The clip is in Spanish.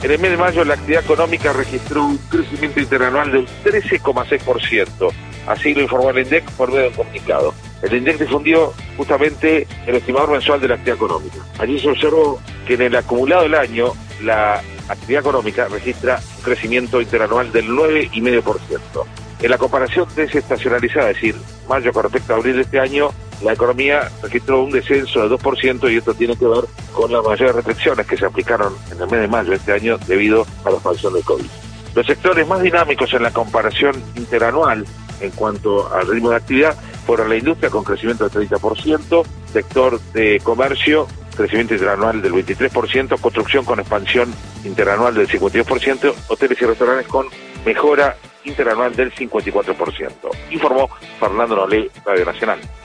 En el mes de mayo la actividad económica registró un crecimiento interanual del 13,6%. Así lo informó el INDEC por medio de un comunicado. El INDEC difundió justamente el estimador mensual de la actividad económica. Allí se observó que en el acumulado del año la actividad económica registra un crecimiento interanual del 9,5%. En la comparación desestacionalizada, es decir, mayo con respecto a abril de este año, la economía registró un descenso de 2% y esto tiene que ver con las mayores restricciones que se aplicaron en el mes de mayo de este año debido a la expansión del COVID. Los sectores más dinámicos en la comparación interanual en cuanto al ritmo de actividad fueron la industria con crecimiento del 30%, sector de comercio, crecimiento interanual del 23%, construcción con expansión interanual del 52%, hoteles y restaurantes con mejora interanual del 54%. Informó Fernando Nolé, Radio Nacional.